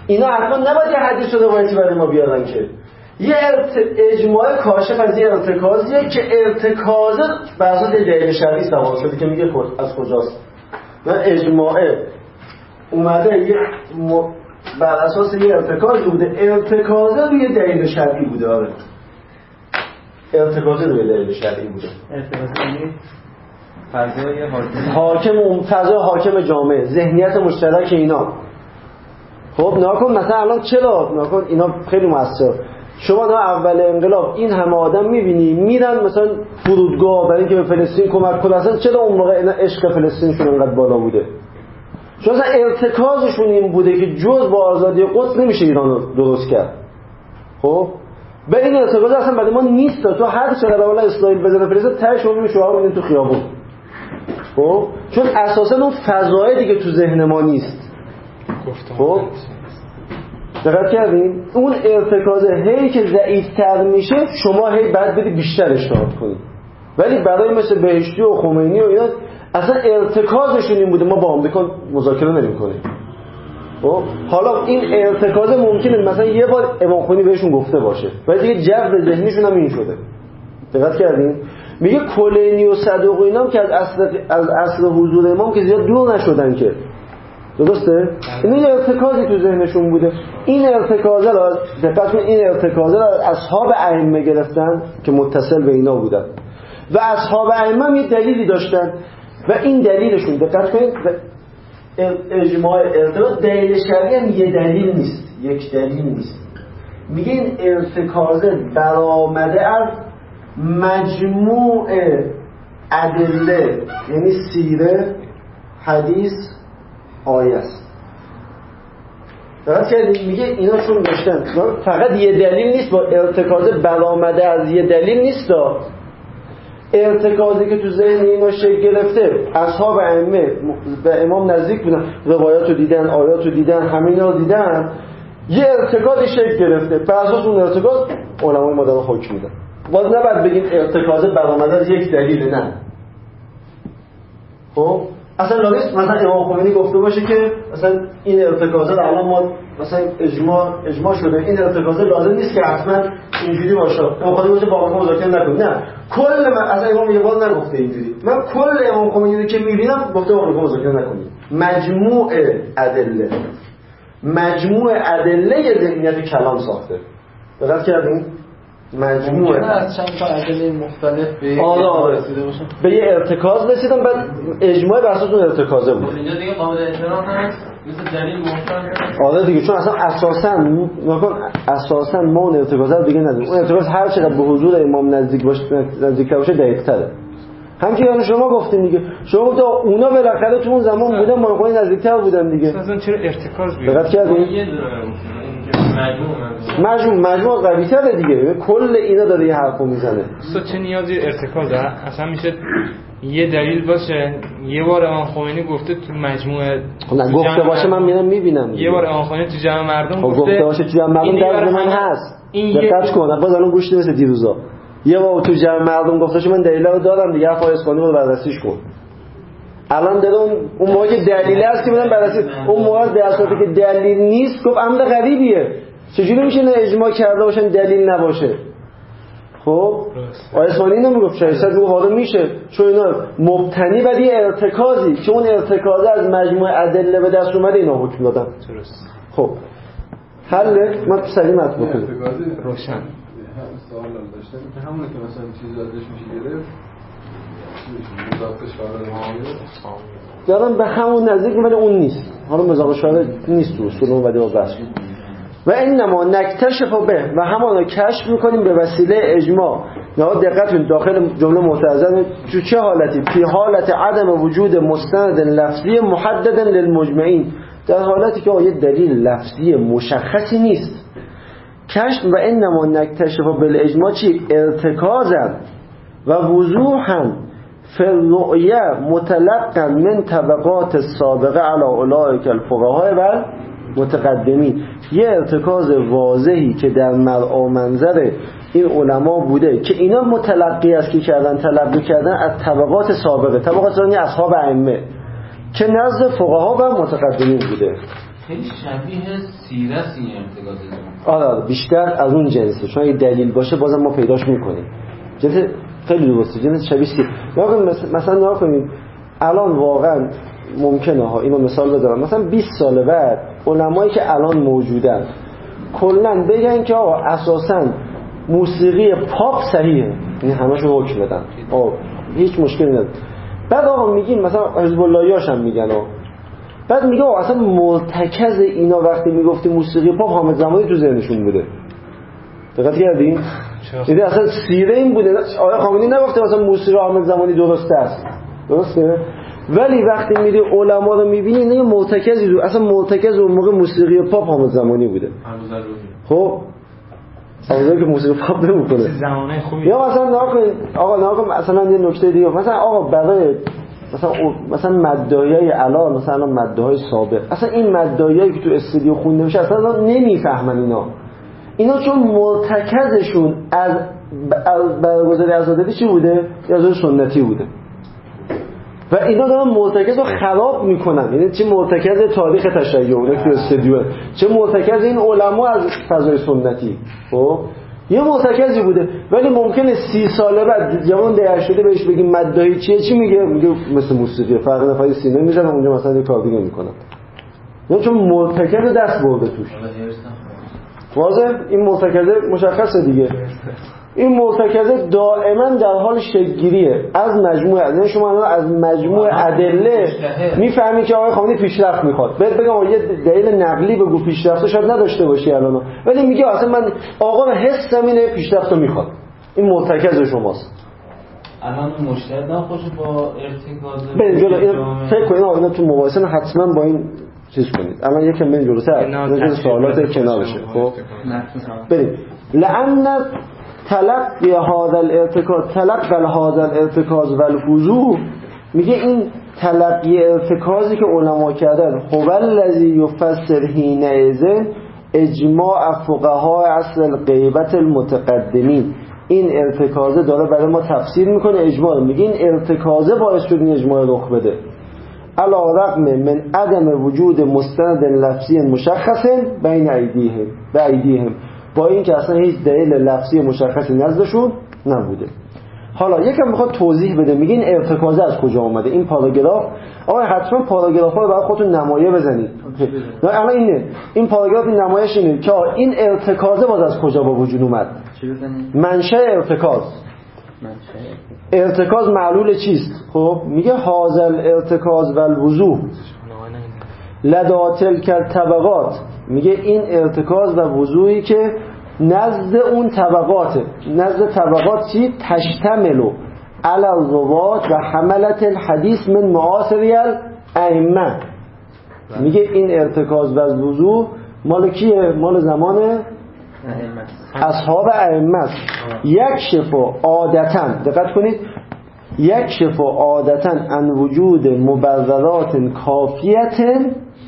اینا حتما نباید یه حدیث رو روایتی برای ما بیارن که یه ارت... اجماع کاشف از یه ارتکازیه که ارتکاز بر اساس دلیل شرعی سوال شده که میگه خود از کجاست. و اجماع اومده یه م... بر اساس یه ارتکاز بوده، ارتکاز روی دلیل شرعی بوده. آره ارتکاز روی دلیل شرعی بوده. ارتکاز یعنی فضای حاکم حاکم فضای حاکم جامعه، ذهنیت مشترک اینا. خب ناکن مثلا الان چرا ناکن اینا خیلی موثر. شما نه اول انقلاب این همه آدم میبینی میرن مثلا فرودگاه برای اینکه به فلسطین کمک کنن، اصلا چرا اون موقع اینا عشق فلسطینشون انقدر بالا بوده؟ چون اصلا ارتکازشون این بوده که جز با آزادی قدس نمیشه ایران رو درست کرد. خب به این ارتکاز اصلا برای ما نیست. تو هر چقدر اولا اسرائیل بزنه فلسطین تهش رو شوهر میدین تو خیابون. خب چون اساسا اون فضای دیگه تو ذهن ما نیست. خب دقت کردین؟ اون ارتکازه هی که ضعیف‌تر میشه شما هی بعد بدی بیشتر اجتهاد کنید. ولی برای مثل بهشتی و خمینی و اینا اصلا ارتکازشون این بوده ما با آمریکا مذاکره نمی‌کنیم. خب حالا این ارتکاز ممکنه مثلا یه بار امام خمینی بهشون گفته باشه ولی دیگه جو ذهنیشون هم این شده. دقت کردین؟ میگه کلینی و صدوق و اینا هم که از اصل از اصل حضور امام که زیاد دور نشدن که. درسته؟ این یه ارتکازی تو ذهنشون بوده. این ارتکازه را دقت کنید، این ارتکازه را اصحاب ائمه گرفتن که متصل به اینا بودن و اصحاب ائمه هم یه دلیلی داشتن و این دلیلشون دقت کنید اجماع ارتکاز دلیل شرعی هم یه دلیل نیست، یک دلیل نیست. میگه این ارتکازه برآمده از مجموع ادله، یعنی سیره، حدیث، آیه است. درست کردید؟ میگه اینا چون داشتن فقط یه دلیل نیست، با ارتکازه برآمده از یه دلیل نیست. ارتکازی که تو ذهن اینا شکل گرفته اصحاب ائمه به امام نزدیک بودن، روایاتو دیدن، آیاتو دیدن، همینا رو دیدن، یه ارتکازی شکل گرفته. بر اساس اون ارتکاز علمای ما دارن حکم میدن. باز نباید بگیم ارتکازه برآمده از یک دلیل، نه. خب اصلا لازم مثلا امام خمینی گفته باشه که مثلا این ارتکازه رو الان ما مثلا اجماع اجماع شده این ارتکازه لازم نیست که حتما اینجوری باشه. امام خمینی باشه با آقا مذاکره نکنه. نه، کل من از امام یه بار نگفته اینجوری. من کل امام خمینی رو که میبینم گفته با آقا مذاکره نکنید. مجموع ادله مجموع ادله ذهنیت کلام ساخته. دقت کردین؟ مجموعه از چند تا ادله مختلف به آره آره رسیده باشه، به یه ارتکاز رسیدن، بعد اجماع بر اساس اون ارتکازه بود. اینجا دیگه قابل احترام هست مثل دلیل محکم. آره دیگه، چون اصلا اساسا نکن اساسا ما اون ارتکازه رو دیگه نداریم. اون ارتکاز هر چقدر به حضور امام نزدیک باشه نزدیک باشه دقیق تره. همچنین شما گفتین دیگه، شما گفتید اونا بالاخره تو اون زمان بودن، ما خودمون نزدیک‌تر بودن دیگه. اصلا چرا ارتکاز بیاد؟ دقت کردین؟ مجموع مجموع قوی تره دیگه. کل اینا داره یه حرفو میزنه. اصلا چه نیازی ارتکازه؟ اصلا میشه یه دلیل باشه. یه بار امام خمینی گفته تو مجموعه نه گفته باشه من میرم میبینم. یه بار امام خمینی تو جمع مردم گفته گفته باشه تو جمع مردم درد من هست. دقت کن باز الان گوش نمیشه دیروزا. یه بار تو جمع مردم گفته من دلیلو دارم دیگه، حرف اسپانی رو بررسیش کن. الان داره اون اون موقع که دلیل هست که میرن بررسی، اون موقع در اساسی که دلیل نیست گفت عمد غریبیه. چجوری میشه نه اجماع کرده باشن دلیل نباشه؟ خب آیسمانی نمیگفت شایسته رو حالا میشه، چون اینا مبتنی بر یه ارتکازی که اون ارتکازه از مجموع ادله به دست اومده اینا حکم دادن. درست. خب حل ما سریع مطلب کنیم روشن. سوال داشتم که همون که مثلا چیز ازش میشه گرفت مضافش فرار معامله دارم به همون نزدیک، ولی اون نیست. حالا مضافش فرار نیست تو اصول اومده و بس. و اینما نکتشف به و همانو کشف میکنیم به وسیله اجماع. یا دقت کنید داخل جمله معترضه تو چه حالتی؟ فی حالت عدم وجود مستند لفظی محدد للمجمعین، در حالتی که آیه دلیل لفظی مشخصی نیست. کشف و اینما نکتشف بالاجماع چی؟ ارتکازا و وضوحا فی الرؤیه متلقا من طبقات السابقه علی اولئک الفقهاء و متقدمین. یه ارتکاز واضحی که در مرء منظر این علما بوده که اینا متلقی است که کردن تلقی کردن از طبقات سابقه، طبقات سابقه اصحاب ائمه که نزد فقها و متقدمین بوده. خیلی شبیه سیره است این ارتکازتون. آره آره بیشتر از اون جنسه، چون اگه دلیل باشه بازم ما پیداش میکنیم. جنس خیلی درسته، جنس شبیه سیره. مثلا نگاه کنید الان واقعا ممکنه ها، اینو مثال بزنم، مثلا بیست سال بعد علمایی که الان موجودن کلا بگن که آقا اساساً موسیقی پاپ صحیحه، این همه‌شون حکم بدن آقا هیچ مشکلی نداره. بعد آقا میگیم مثلا حزب اللهیاش هم میگن آقا، بعد میگه آقا اصلا مرتکز اینا وقتی میگفتی موسیقی پاپ حامد زمانی تو ذهنشون بوده. دقت کردین؟ دیدی اصلا سیره این بوده. آقا خامنه‌ای نگفته مثلا موسیقی حامد زمانی درسته است، درسته؟ ولی وقتی میری علما رو میبینی اینا مرتکزی دو، اصلا مرتکز اون موقع موسیقی پاپ حامد زمانی بوده. خب آقا که موسیقی پاپ نمیکنه زمانه خوبی. یا مثلا نگاه کنید آقا نگاه کن مثلا یه نکته دیگه، مثلا آقا برای مثلا مثلا مدعیای الان، مثلا مدعیای سابق، اصلا این مدعیایی که تو استودیو خونده میشه اصلا نمیفهمن اینا اینا چون مرتکزشون از از برگزاری عزاداری چی بوده؟ عزاداری سنتی بوده و اینا دارن مرتکز رو خراب میکنن. یعنی چه مرتکز تاریخ تشیع اونه که استدیو، چه مرتکز این علما از فضای سنتی. خب یه مرتکزی بوده، ولی ممکنه سی سال بعد جوان ده شده بهش بگیم مدعی چیه، چی میگه؟ میگه مثل موسیقی فرق نفعی سینه میزنم اونجا مثلا یه کار دیگه میکنم. یعنی چون مرتکز دست برده توش. واضح این مرتکزه مشخصه دیگه. این مرتکزه دائما در حال شکل‌گیریه از مجموعه ادله. شما از مجموعه ادله میفهمی که آقای خامنه‌ای پیشرفت میخواد. بهت بگم یه دلیل نقلی بگو پیشرفت شاید نداشته باشی الان، ولی میگه اصلا من آقا حسم اینه پیشرفت میخواد. این مرتکز شماست. الان مشترک نخوشه با ارتکاز. بریم جلو. اینو فکر کنید اینا تو مقایسه حتما با این چیز کنید. الان یکم من جلوتر این سوالات کنارشه. خب بریم. لأن تلقی هذا الارتکاز تلقی هذا الارتکاز و الوضوح، میگه این تلقی ارتکازی که علما کردن هو الذی یفسر حینئذ اجماع فقهای اصل الغیبت المتقدمین. این ارتکازه داره برای ما تفسیر میکنه اجماع رو. میگه این ارتکازه باعث شد این اجماع رخ بده علی رغم من عدم وجود مستند لفظی مشخص بین ایدیهم و ایدیهم، با این که اصلا هیچ دلیل لفظی مشخصی نزدشون نبوده. حالا یکم میخواد توضیح بده، میگه این ارتکازه از کجا اومده. این پاراگراف آقا حتما پاراگرافا رو برای خودتون نمایه بزنید. نه الان اینه این پاراگراف این نمایش اینه که این ارتکازه باز از کجا با وجود اومد. چی بزنید؟ منشأ ارتکاز. منشأ ارتکاز معلول چیست؟ خب میگه حاصل ارتکاز و الوضوح لدا تلک الطبقات، میگه این ارتکاز و وضوحی که نزد اون طبقاته. نزد طبقات چی؟ تشتملو علی الروات و حملت الحدیث من معاصری الائمه. میگه این ارتکاز و وضوح مال کیه؟ مال زمان اصحاب ائمه است. یک شفا عادتاً، دقت کنید، یک شفا عادتاً ان وجود مبررات کافیت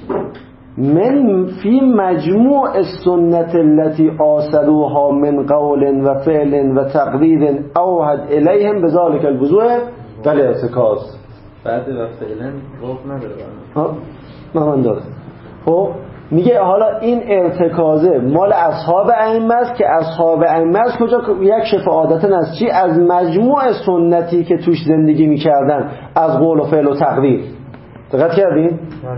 من فی مجموع السنت التي آثروها من قول و فعل و تقریر اوحد الیهم بذلك الوضوح و الارتکاز. بعد و فعلا گفت نداره ها من داره. خب میگه حالا این ارتکازه مال اصحاب ائمه است که اصحاب ائمه از کجا؟ یک شفا عادتاً از چی؟ از مجموع سنتی که توش زندگی میکردن از قول و فعل و تقریر. دقت کردین؟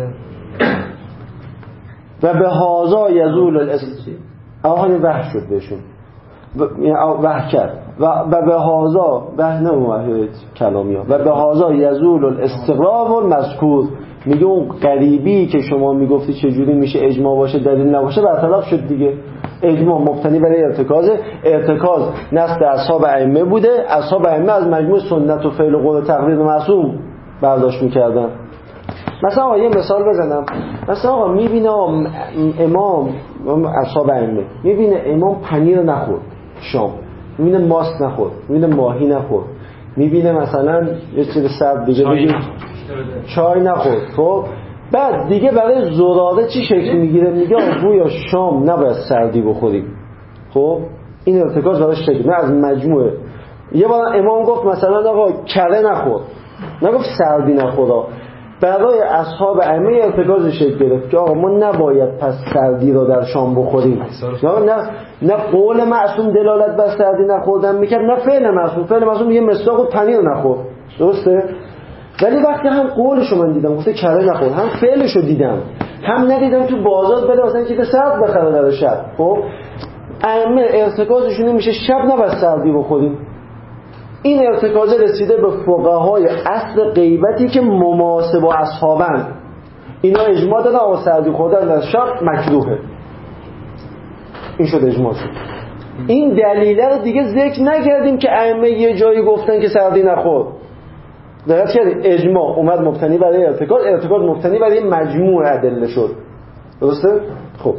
و به هازا یزول الاست آهانی وحش شد بهشون وحش کرد و به هازا وحش نموید کلامی ها و به هازا یزول الاستقراب و مذکور. میگه اون غریبی که شما میگفتی چجوری میشه اجماع باشه دلیل نباشه برطرف شد دیگه. اجماع مبتنی برای ارتکاز، ارتکاز نسل اصحاب ائمه بوده، اصحاب ائمه از مجموع سنت و فعل و قول و تقریر معصوم برداشت میکردن. مثلا آقا یه مثال بزنم، مثلا آقا میبینه امام اصحاب ائمه میبینه امام پنیر نخورد شام، میبینه ماست نخورد، میبینه ماهی نخورد، میبینه مثلا یه چیز سرد دیگه بگیم چای نخورد. خب بعد دیگه برای زراده چی شکل میگیره؟ میگه گویا شام نباید سردی بخوریم. خب این ارتکاز براش شکل نه از مجموعه. یه بار امام گفت مثلا آقا کره نخور، نگفت سردی نخورا، برای اصحاب ائمه ارتکاز شکل گرفت که آقا ما نباید پس سردی رو در شام بخوریم. نه نه قول معصوم دلالت بر سردی نخوردن میکرد، نه فعل معصوم. فعل معصوم یه مسواک و پنیر نخورد، درسته؟ ولی وقتی هم قولشو من دیدم گفته کره نخورد، هم فعلشو دیدم، هم ندیدم تو بازار بده مثلا چیز سرد بخره در شب. خب ائمه ارتکازشون میشه شب نباید سردی بخوریم. این ارتکاز رسیده به فقهای اصل غیبتی که مماسه با اصحابن، اینا اجماع دادن آقا سردی خوردن در شب مکروهه. این شد اجماع شد. این دلیله رو دیگه ذکر نکردیم که ائمه یه جایی گفتن که سردی نخور. دقت کردید اجماع اومد مبتنی برای ارتکاز، ارتکاز مبتنی برای مجموع ادله شد، درسته؟ خب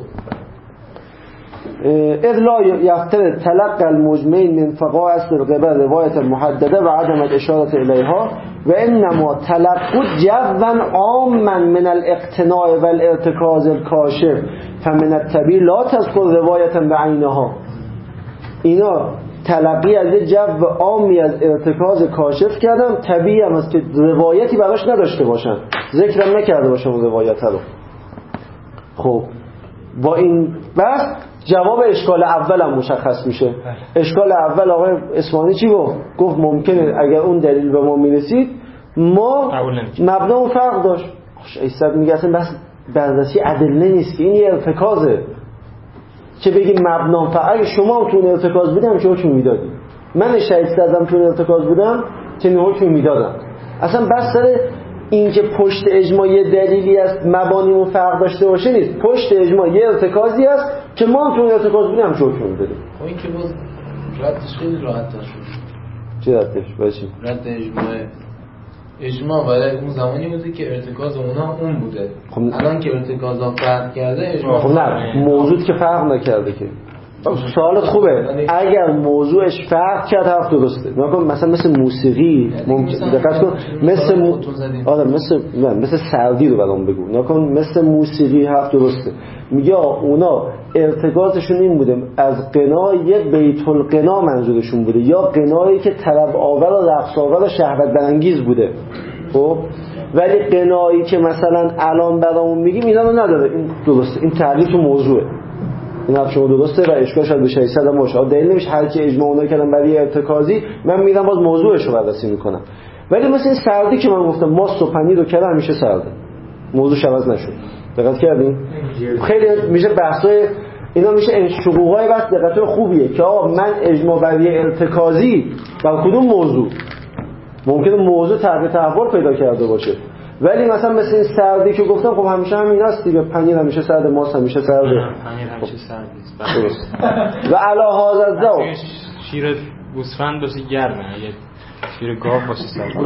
اذ لا یفترض تلقی المجمعین من فقهاء اصل الغیبه روایت محدده و عدم الاشاره الیها و انما تلقوا جوا عاما من الاقتناع والارتکاز الکاشف فمن الطبیعی لا تذکر روایتا بعینها. اینا تلقی از یه جو عامی از ارتکاز کاشف کردم، طبیعی هم است که روایتی براش نداشته باشن، ذکرم نکرده باشن اون روایت رو. خب با این بحث جواب اشکال اول هم مشخص میشه. اشکال اول آقای اصفهانی چی گفت؟ گفت ممکنه اگر اون دلیل به ما میرسید ما مبنا و فرق داشت. ایستاد میگه اصلا بس بررسی ادله نیست که این یه ارتکازه که بگیم مبنا فرق. اگه شما تو اون ارتکاز بودم چه حکم میدادی؟ من شهید زدم تو اون ارتکاز بودم چه حکم میدادم؟ اصلا بس سر این که پشت اجماع یه دلیلی است مبانی و فرق داشته باشه نیست. پشت اجماع یه ارتکازی است که ما تو اون ارتکاز بودیم چه حکم میدادیم. خب این که باز ردش خیلی راحت شد. چی ردش؟ باشی رد اجماع اجماع برای اون زمانی بوده که ارتکاز اونا اون بوده. خب الان که ارتکاز ها فرق کرده اجماع خب نه موضوع که فرق نکرده که. سوالت خوبه. اگر موضوعش فرق کرد حرف درسته. نکن مثلا مثل موسیقی ممکن دقت کن مثل مو... آره مثل نه مثل سردی رو برام بگو. نکن مثل موسیقی حرف درسته. میگه اونا ارتکازشون این بوده از غنای بیت الغنا منظورشون بوده یا غنایی که طرب آور و رقص آور و شهوت برانگیز بوده. خب ولی غنایی که مثلا الان برامون میگیم اینا رو نداره. این درسته. این تعریف موضوعه. این حرف شما درسته و اشکال شاید به ششصد هم باشه. دلیل نمیشه هر کی اجماع اونا کردن برای ارتکازی من میرم باز موضوعش رو بررسی میکنم. ولی مثلا این سردی که من گفتم ماست و پنیر رو کردن همیشه سرده. موضوع عوض نشد. دقت کردین؟ خیلی میشه بحثای اینا میشه شقوقای بحث دقت خوبیه که آقا من اجماع برای ارتکازی بر کدوم موضوع ممکنه موضوع تغییر تحول پیدا کرده باشه. ولی مثلا مثل این سردی که گفتم خب همیشه همین است دیگه. پنیر همیشه سرد، ماست همیشه سرده. پنیر همیشه سرد نیست. و علی هذا الذوق شیر گوسفند باشه گرمه، اگه شیر گاو باشه سرد.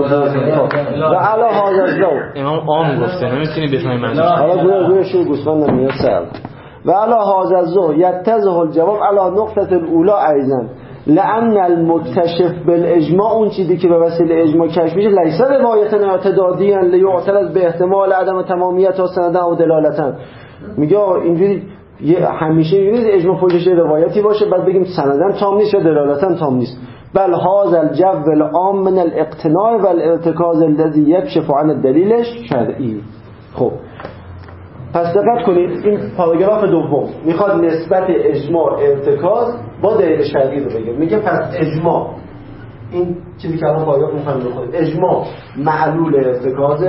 و علی هذا الذوق امام عام گفته نمیتونی بفهمی معنیش. حالا گویا گویا شیر گوسفند نمیاد سرد. و علی هذا الذوق یتضح الجواب علی نقطه الاولى ایضا لأن المكتشف بالاجماع اون چیزی که به وسیله اجماع کشف میشه لیس روایت اعتدادیا لیعترض به احتمال عدم تمامیت و سندا و دلالتا. میگه اینجوری همیشه اینجوری اجماع پشتش روایتی باشه بعد بگیم سندن تام نیست یا دلالتا تام نیست. بل هذا الجو العام من الاقتناع والارتكاز الذي يكشف عن الدلیل الشرعی. خب پس دقت کنید این پاراگراف دوم میخواد نسبت اجماع ارتکاز با دلیل شرعی رو بگه. میگه پس اجماع این چیزی که الان پاراگراف میخوام بخونید اجماع معلول ارتکاز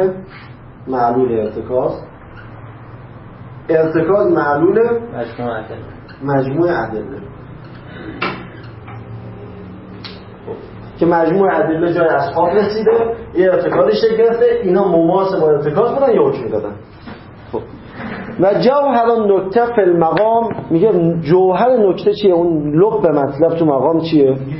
معلول ارتکاز ارتکاز معلول مجموع ادله مجموع ادله که مجموع ادله جای اصحاب رسیده یه ارتکازی شکل گرفته اینا مماس با ارتکاز بودن یه حکم دادن. و جوهر نکته فی المقام میگه جوهر نکته چیه؟ اون لب به مطلب تو مقام چیه؟ نکته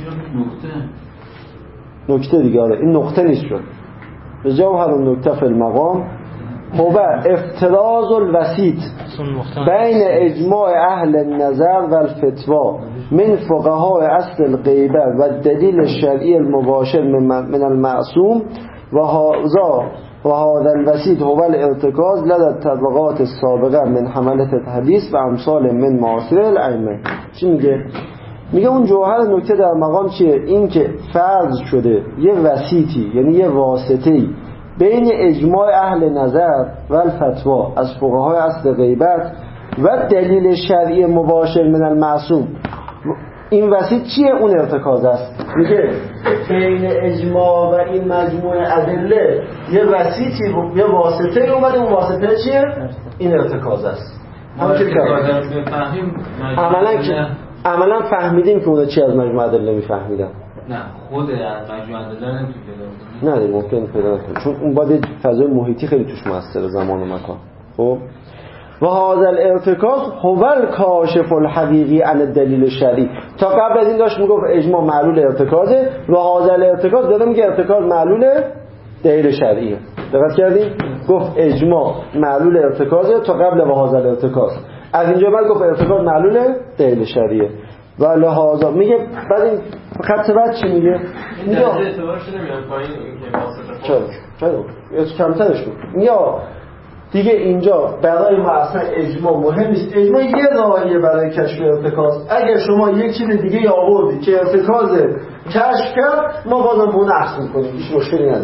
نکته دیگه آره این نقطه نیست شد. به جوهر نکته فی المقام هو افتراض الوسیط بین اجماع اهل النظر و الفتوا من فقهاء اصل الغیبه و دلیل الشرعی المباشر من المعصوم و هذا و هذا الوسیط هو الارتکاز لدى الطبقات السابقه من حملت الحدیث و امثال من معاصر الائمه. چی میگه؟ میگه اون جوهر نکته در مقام چیه؟ این که فرض شده یه وسیطی یعنی یه واسطه‌ای بین اجماع اهل نظر و الفتوا از فقهای اصل غیبت و دلیل شرعی مباشر من المعصوم. این وسیط چیه؟ اون ارتکاز است. میگه بین اجماع و این مجموعه ادله یه وسیطی یه واسطه اومده، اون واسطه چیه؟ این ارتکاز است. همون که بفهمیم عملا که عملا فهمیدیم که اونا چی از مجموعه ادله میفهمیدن. نه خود از مجموعه ادله نمیتونی پیدا کنی. نه ممکن پیدا کنی، چون اون باید فضای محیطی خیلی توش موثره، زمان و مکان. خب و هذا الارتکاز هو الکاشف الحقیقی عن الدلیل الشرعی. تا قبل از این داشت میگفت اجماع معلول ارتکازه و هذا الارتکاز داره میگه ارتکاز معلول دلیل شرعیه. دقت کردین؟ گفت اجماع معلول ارتکازه تا قبل و هذا الارتکاز. از اینجا بعد گفت ارتکاز معلول دلیل شرعیه. و لحاظا میگه بعد این خط بعد چی میگه؟ میگه اعتبارش نمیاد پایین که واسطه چرا؟ چرا؟ یا کمترش کن. یا دیگه اینجا برای ما اصلا اجماع مهم نیست. اجماع یه راهیه برای کشف ارتکاز. اگر شما یک چیز دیگه آوردی که ارتکاز کشف کرد، ما بازم اون اخذ می‌کنیم، هیچ مشکلی نداره.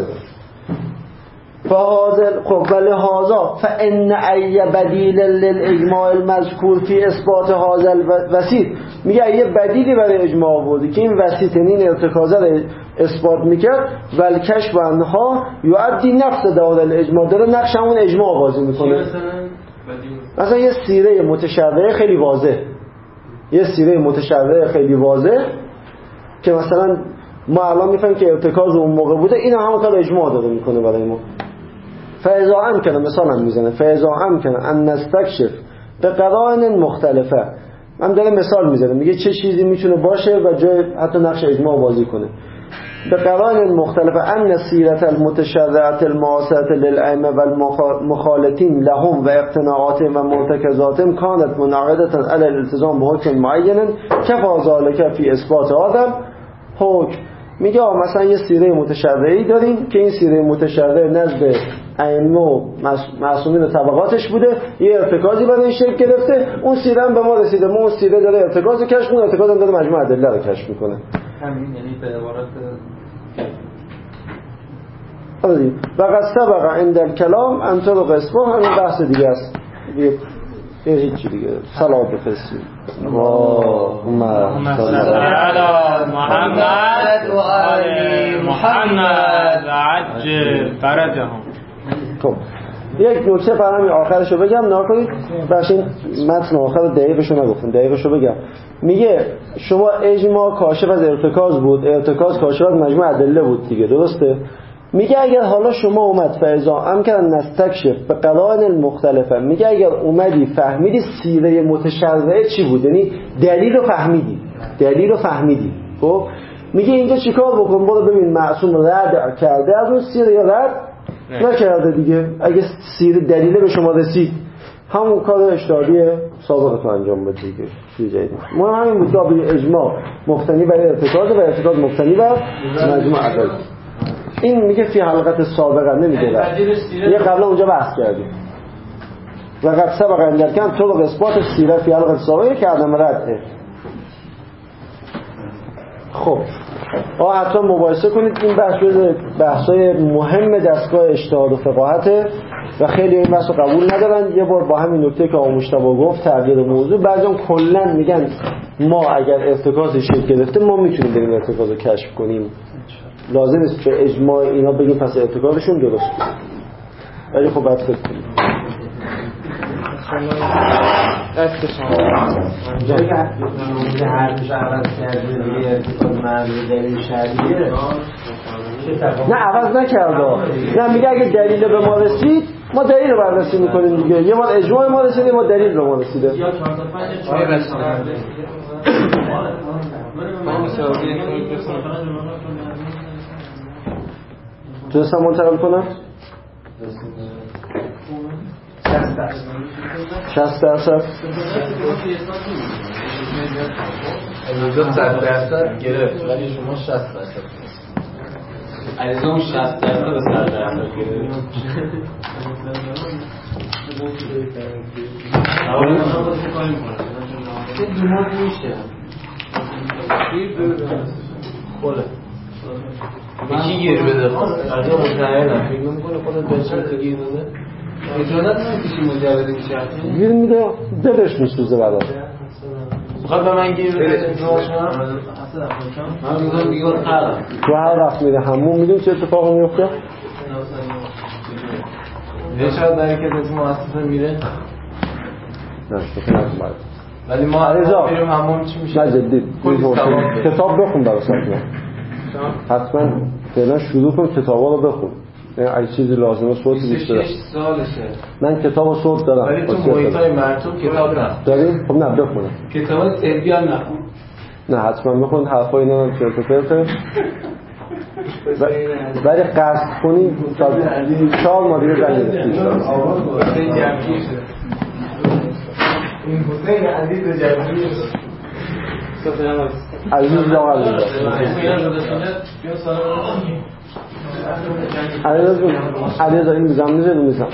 فهذا خب ولهذا فان ای بدیل للاجماع المذکور فی اثبات هذا الوسیط. میگه یه بدیلی برای اجماع آوردی که این وسیط این ارتکازه رو اثبات میکرد، ولکشف عنها یؤدی نفس دال الاجماع، داره نقش همون اجماع بازی میکنه. مثلا یه سیره متشرعه خیلی واضح، یه سیره متشرعه خیلی واضح که مثلا ما الان میفهمیم که ارتکاز اون موقع بوده، این همون کار اجماع داره میکنه برای ما. فاذا امکن، مثلا هم میزنه فاذا امکن ان نستکشف به قرائن مختلفه. من داره مثال میزنه، میگه چه چیزی میتونه باشه و جای حتی نقش اجماع بازی کنه. به قرائن مختلفه ان سیرت المتشرعه المعاصره للائمه والمخالطین لهم و اقتناعاتهم و مرتکزاتهم كانت منعقده علی الالتزام بحکم معین کفى ذلك فی اثبات آدم حکم. میگه مثلا یه سیره متشرعی داریم که این سیره متشرع نزد ائمه و معصومین و طبقاتش بوده، یه ارتکازی برای این شکل گرفته، اون سیره هم به ما رسیده، ما اون سیره داره ارتکاز کشف، اون ارتکاز هم داره مجموع ادله رو کشف میکنه. همین یعنی به عبارت و قد سبق عند الکلام ان طرق اثبات، همین بحث دیگه است، یه هیچ دیگه. سلام بفرستید. اللهم صل علی محمد و آل محمد و عجل فرجهم. خب یک نکته برام آخرشو بگم، نگاه کنید بخش این متن آخر دقیقشو نگفتم، دقیقشو بگم. میگه شما اجماع کاشف از ارتکاز بود، ارتکاز کاشف از مجموع ادله بود دیگه، درسته؟ میگه اگر حالا شما اومد فیضا هم کردن نستکشف به قرائن المختلفه، میگه اگر اومدی فهمیدی سیره متشرعه چی بود، یعنی دلیل رو فهمیدی، دلیل رو فهمیدی، خب میگه اینجا چیکار بکن؟ برو ببین معصوم رد کرده از اون سیره یا رد نکرده دیگه. اگه سیره دلیل به شما رسید، همون کار اجتهادی سابقتون انجام بده دیگه، چیز جدید نیست. ما همین بود که اجماع مبتنی بر ارتکاز و ارتکاز مبتنی بر مجموع ادله. این میگه فی حلقت سابقه، نمیگه یه قبلا اونجا بحث کردیم. و قد سبق اندر کن طرق اثبات سیره فی حلقت سابقه که عدم رده. خب آه حتی مباحثه کنید این بحث جز بحثای مهم دستگاه اجتهاد و فقاهته و خیلی این بحث رو قبول ندارن. یه بار با همین نکته که آقا مجتبی گفت تغییر موضوع، بعضی هم کلا میگن ما اگر ارتکازی شکل گرفته ما میتونیم بریم ارتکاز رو کشف کنیم، لازم است به اجماع اینا بگیم پس ارتکازشون درست کنیم. ولی خب باید فکر کنیم. جایی که حرفش عوض کرده دیگه ارتکاز معلوم دلیل شرعیه، نه عوض نکرده، نه میگه اگه دلیل به ما رسید ما دلیل رو بررسی میکنیم دیگه. یه بار اجماع ما رسیده، ما دلیل به ما رسیده. تونستم منتقل کنم؟ شصت درصد علیزا صد درصد گرفت ولی شما شصت درصد علیزا اون شصت درصد به صد درصد گرفت. دومان میشه خوله به کی گیر بده خود از اون متعهدم فکر میکنه خودت بچه تو گیر بده اجازت نمیدیشی مجرد میشه گیر میده دلش میسوزه برات بخواد به من گیر بده من میگم دیگه قرم تو هر وقت میره همون میدون چه اتفاقی میفته؟ یه شاید در که از مؤسسه میره نه فکر نکنم باید ولی ما میریم همون چی میشه؟ نه جدی کتاب بخون برای ساکن حتما فعلا شروع کن کتابا رو بخون اگه چیزی لازمه صوتی بیشتر بیست و شش سالشه من کتاب و صوت دارم ولی تو محیطای مرتوب کتاب نه داریم؟ خب نه بخونم کتاب طبی هم نخون نه حتما بخون حرفای اینا هم چرت و پرته ولی قصد کنی تا چهار ماه دیگه زنگ این حسین عزیز جمعی عزیز جا عزیز عزیز عزیز این میزم میزه رو میزم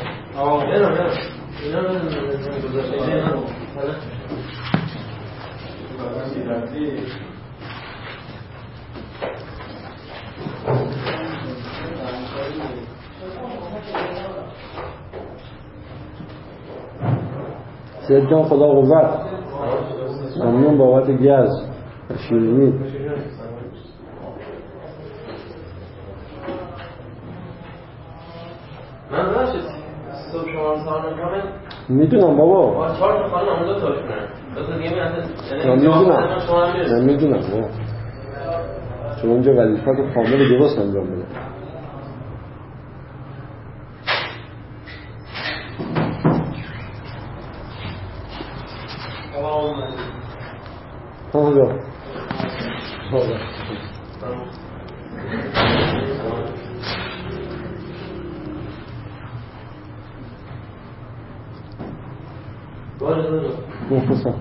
سید جان خدا قوت ممنون بابت گز و شیرینی من نشد صبح شما رو سوال میکنم میدونم بابا چهار تا خانم آموزا تاش کنم بس دیگه من میدونم من میدونم بابا چون اونجا وظیفت کامل درست انجام بده آقا آقا مختصر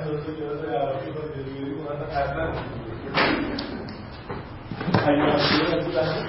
دو تا جواز عراقی با دلیوری اومدن حتما اگر اصلا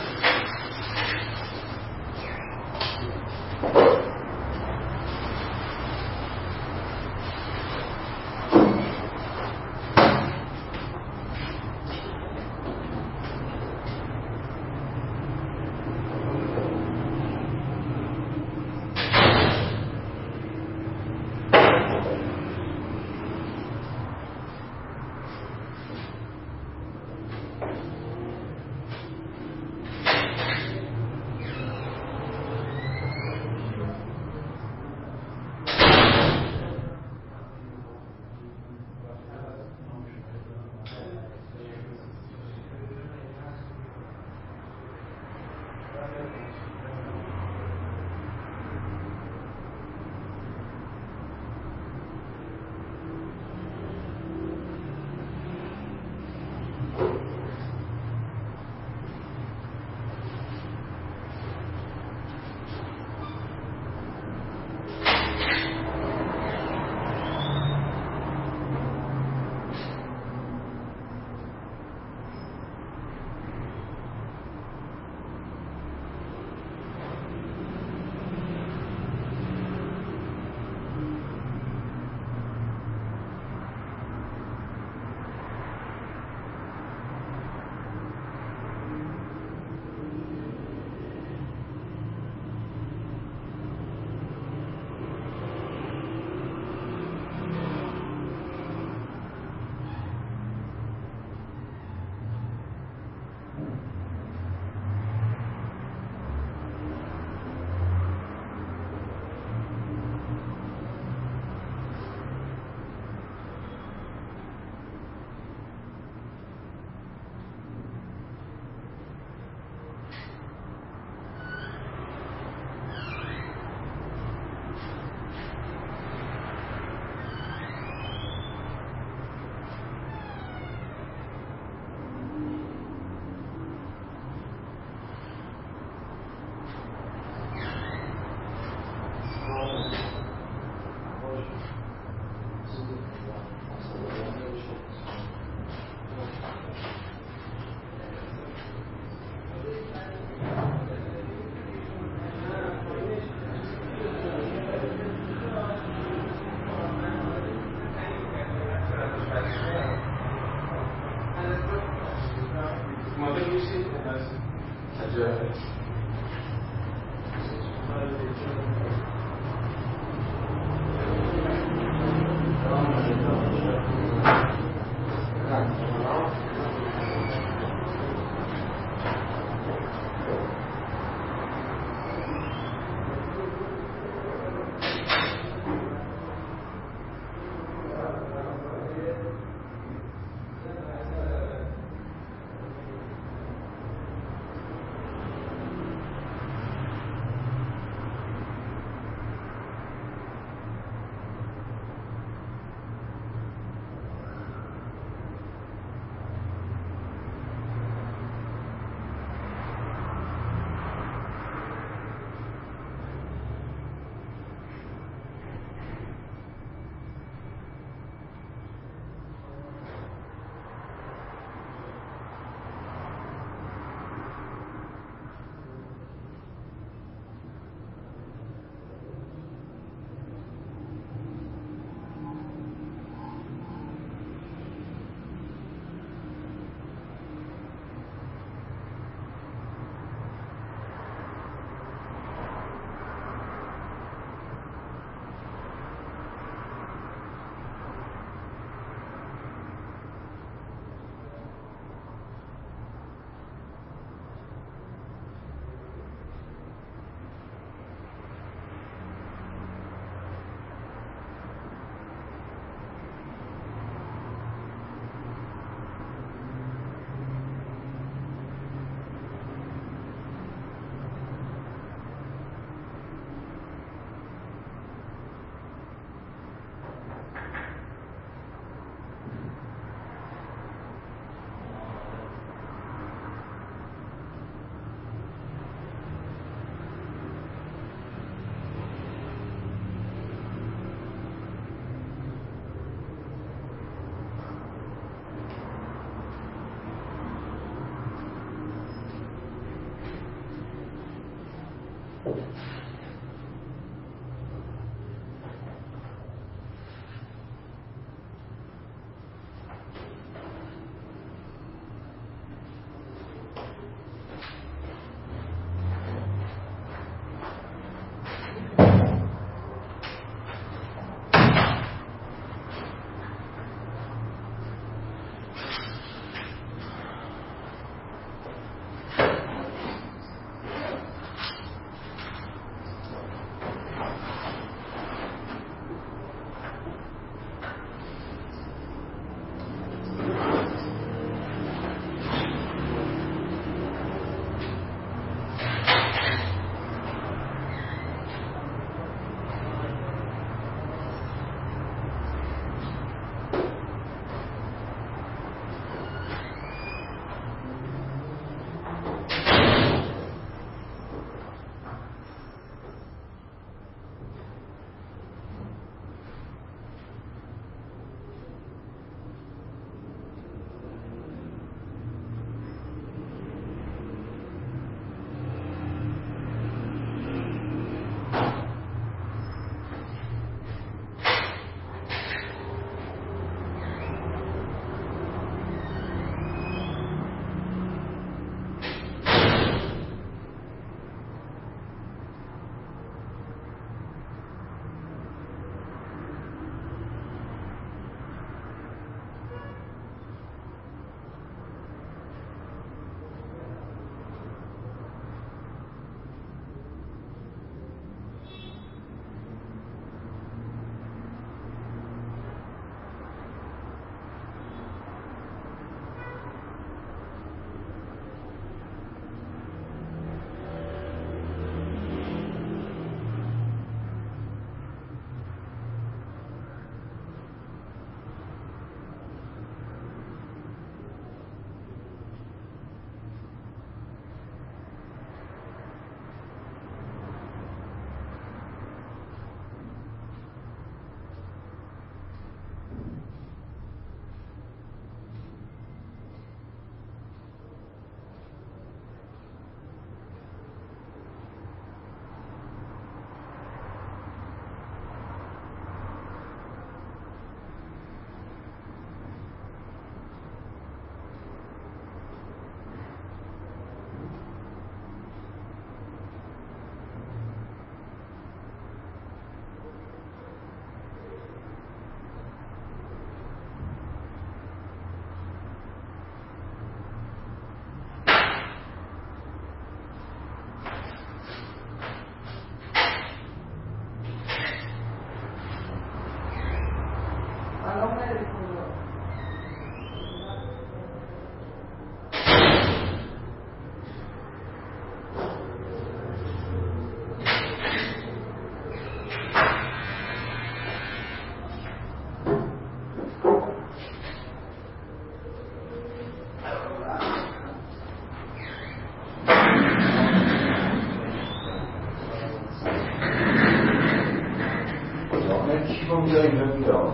بیا اینجا بیا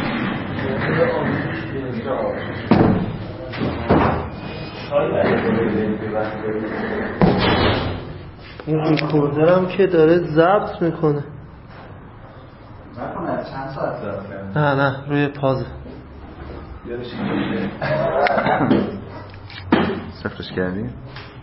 این ریکوردرم که داره ضبط میکنه. نکنه چند ساعت ضبط کرد؟ نه نه روی پازه. بیارش اینجا. صفرش کردی؟